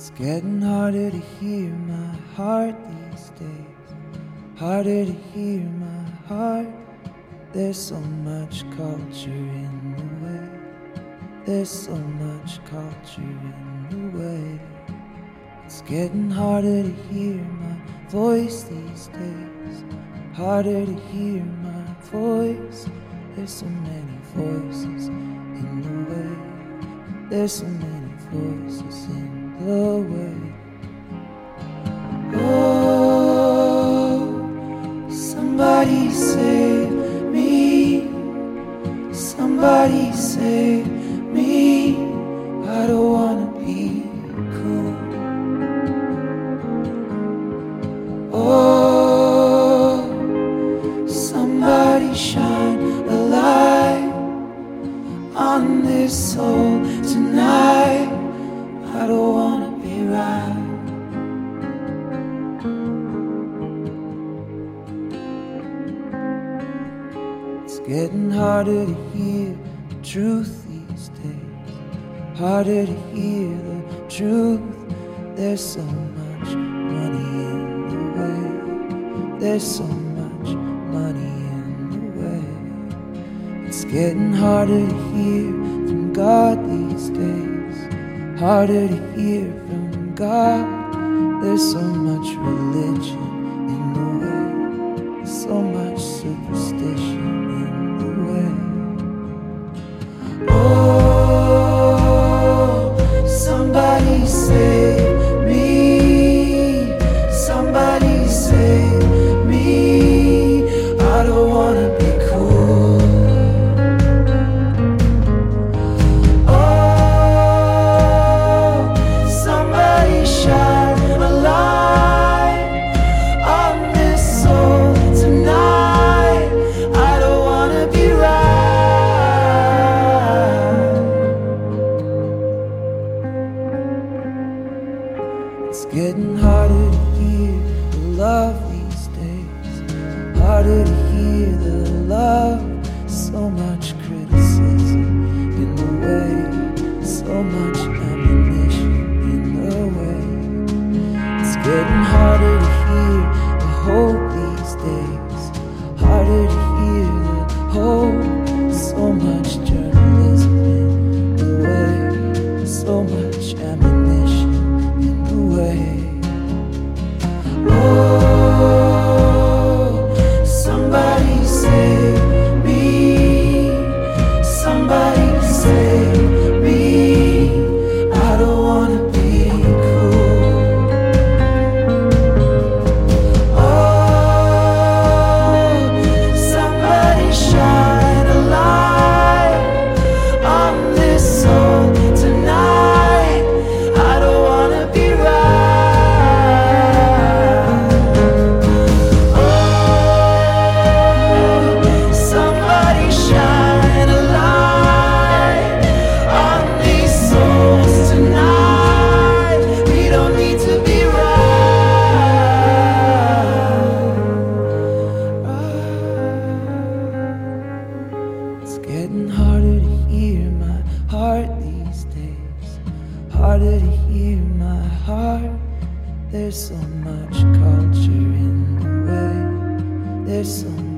It's getting harder to hear my heart these days. Harder to hear my heart. There's so much culture in the way. There's so much culture in the way. It's getting harder to hear my voice these days. Harder to hear my voice. There's so many voices in the way. There's so many voices in the way. Oh, somebody save me. Somebody save me. I don't wanna be cool. Oh, somebody shine a light on this soul tonight. I don't wanna be right. It's getting harder to hear the truth these days. Harder to hear the truth. There's so much money in the way. There's so much money in the way. It's getting harder to hear from God these days. Harder to hear from God. There's so much religion in the way. So much superstition in the way. Oh, somebody save me. Somebody save me. I don't wanna be cool. Shine a light on this soul tonight. I don't wanna be right. It's getting harder to hear the love these days. Harder to hear the love. So much criticism in the way. So much ammunition in the way. It's getting harder to hear the hope these days. Harder to hear the hope. So much journalism in the way. So much ammunition in the way. Oh, somebody save me. Somebody save me. I don't wanna be cool. Shine a light on this soul tonight. I don't wanna be right. Oh, somebody shine a light on these souls tonight. We don't need to be It's getting harder to hear my heart these days. Harder to hear my heart. There's so much culture in the way. There's so much